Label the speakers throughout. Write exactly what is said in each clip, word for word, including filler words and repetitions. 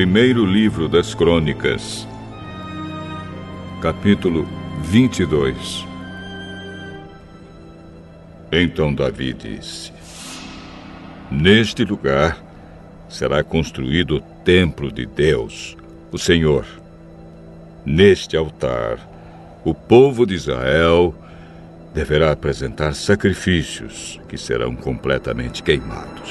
Speaker 1: Primeiro livro das Crônicas, capítulo vinte e dois. Então Davi disse: Neste lugar será construído o templo de Deus, o Senhor. Neste altar, o povo de Israel deverá apresentar sacrifícios que serão completamente queimados.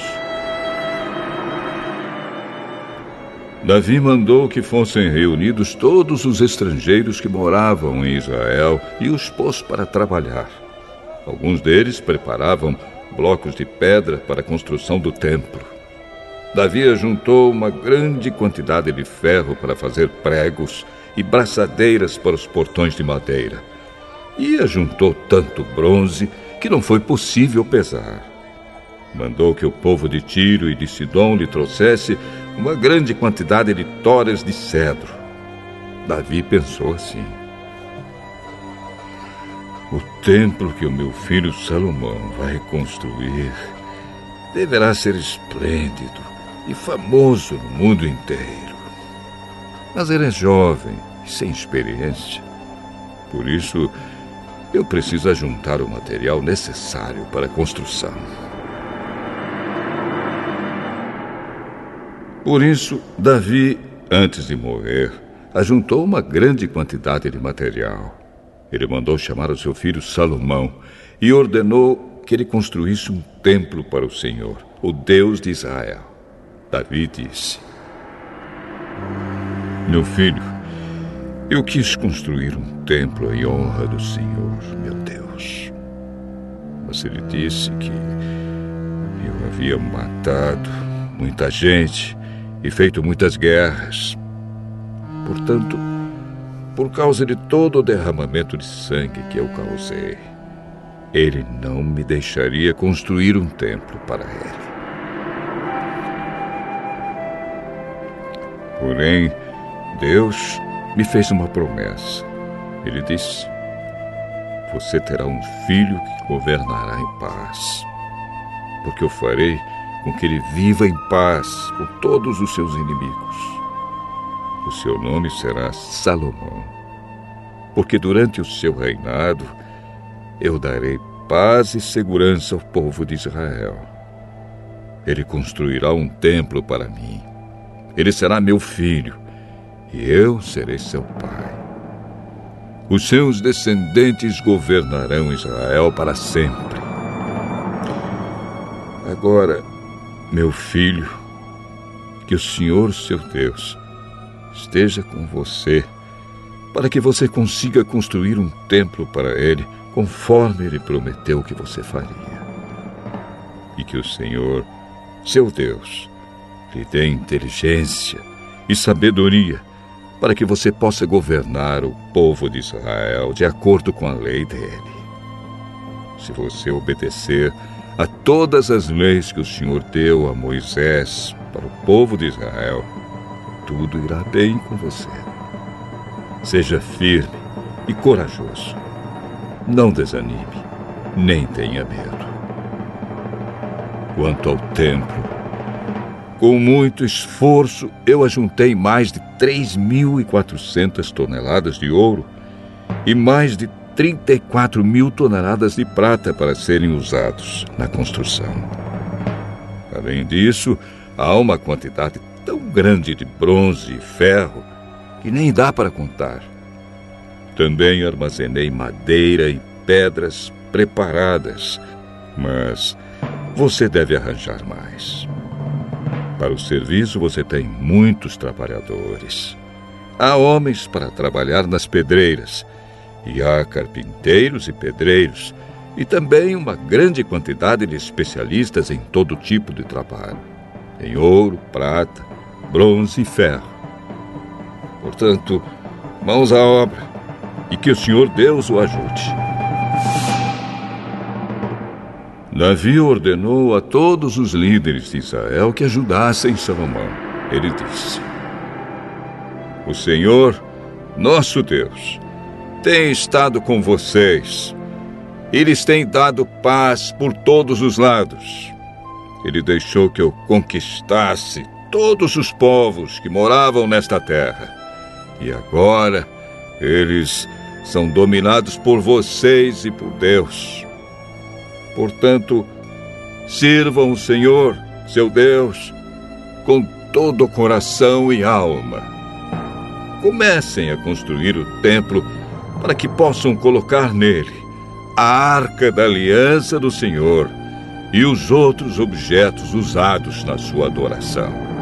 Speaker 1: Davi mandou que fossem reunidos todos os estrangeiros que moravam em Israel e os pôs para trabalhar. Alguns deles preparavam blocos de pedra para a construção do templo. Davi ajuntou uma grande quantidade de ferro para fazer pregos e braçadeiras para os portões de madeira. E ajuntou tanto bronze que não foi possível pesar. Mandou que o povo de Tiro e de Sidom lhe trouxesse uma grande quantidade de toras de cedro. Davi pensou assim: o templo que o meu filho Salomão vai construir deverá ser esplêndido e famoso no mundo inteiro. Mas ele é jovem e sem experiência. Por isso, eu preciso ajuntar o material necessário para a construção. Por isso, Davi, antes de morrer, ajuntou uma grande quantidade de material. Ele mandou chamar o seu filho Salomão e ordenou que ele construísse um templo para o Senhor, o Deus de Israel. Davi disse: Meu filho, eu quis construir um templo em honra do Senhor, meu Deus. Mas ele disse que eu havia matado muita gente e feito muitas guerras. Portanto, por causa de todo o derramamento de sangue que eu causei, ele não me deixaria construir um templo para ele. Porém, Deus me fez uma promessa. Ele disse: Você terá um filho que governará em paz, porque eu farei com que ele viva em paz com todos os seus inimigos. O seu nome será Salomão, porque durante o seu reinado eu darei paz e segurança ao povo de Israel. Ele construirá um templo para mim. Ele será meu filho e eu serei seu pai. Os seus descendentes governarão Israel para sempre. Agora, meu filho, que o Senhor, seu Deus, esteja com você, para que você consiga construir um templo para ele, conforme ele prometeu que você faria. E que o Senhor, seu Deus, lhe dê inteligência e sabedoria, para que você possa governar o povo de Israel de acordo com a lei dele. Se você obedecer a todas as leis que o Senhor deu a Moisés para o povo de Israel, tudo irá bem com você. Seja firme e corajoso. Não desanime, nem tenha medo. Quanto ao templo, com muito esforço, eu ajuntei mais de três mil e quatrocentas toneladas de ouro e mais de trinta e quatro mil toneladas de prata para serem usados na construção. Além disso, há uma quantidade tão grande de bronze e ferro que nem dá para contar. Também armazenei madeira e pedras preparadas, mas você deve arranjar mais. Para o serviço você tem muitos trabalhadores. Há homens para trabalhar nas pedreiras, e há carpinteiros e pedreiros, e também uma grande quantidade de especialistas em todo tipo de trabalho, em ouro, prata, bronze e ferro. Portanto, mãos à obra, e que o Senhor Deus o ajude. Davi ordenou a todos os líderes de Israel que ajudassem Salomão. Ele disse: O Senhor, nosso Deus, tem estado com vocês. Eles têm dado paz por todos os lados. Ele deixou que eu conquistasse todos os povos que moravam nesta terra. E agora eles são dominados por vocês e por Deus. Portanto, sirvam o Senhor, seu Deus, com todo o coração e alma. Comecem a construir o templo para que possam colocar nele a Arca da Aliança do Senhor e os outros objetos usados na sua adoração.